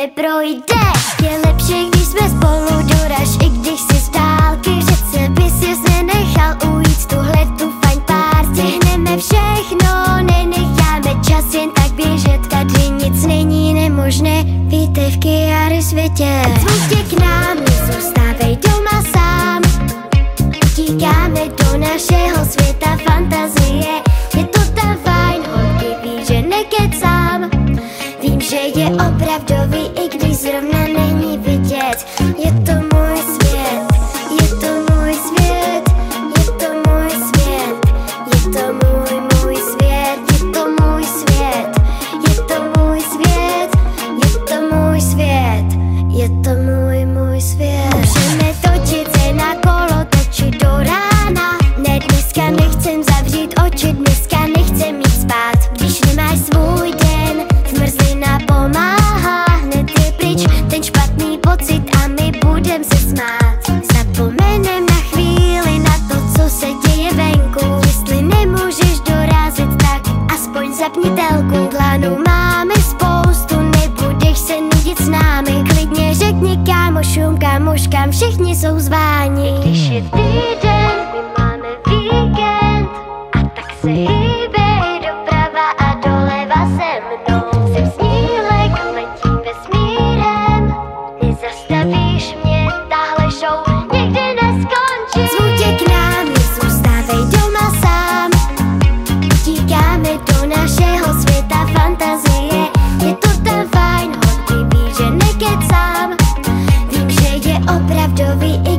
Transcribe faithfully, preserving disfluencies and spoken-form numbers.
neprojde. Je lepší, když jsme spolu doraž, i když si z dálky. Přece bys jasně nechal ujít tuhle tu fajn pár. Stihneme všechno, nenecháme čas jen tak běžet. Tady nic není nemožné, vítej v Chiari světě. Zvu tě k nám, nezůstávej doma sám. Utíkáme do našeho světa fantazie. Je to tam fajn, holky ví, že nekecám. Vím, že je opravdový, i když zrovna není vidět. Je to můj svět, je to můj svět, je to můj svět, je to můj, můj svět, je to můj svět, je to můj svět, je to můj svět, je to můj, můj svět. Můžeme točit se na kolo, točit do rána. Ne, dneska nechcem zavřít oči, dneska nechcem jít spát. Když nemáš svůj den, zmrzlina pomáhá. Hned je pryč ten špatný pocit a my budem se smát. Zapomenem na chvíli na to, co se děje venku. Jestli nemůžeš dorazit, tak aspoň zapni telku. Plánů máme spoustu, nebudeš se nudit s námi. Klidně řekni kámošům, kámoškám, všichni jsou zváni. Když je týden, my máme víkend, a tak se hýbej doprava a doleva se mnou. Jsem snílek, letím vesmírem, nezastavíš mě, tahle show nikdy neskončí. Zvu tě k nám, nezůstávej doma sám. Utíkáme do našeho světa fantazie. Je to tam fajn, holky ví, že nekecám. Vím, že je opravdový,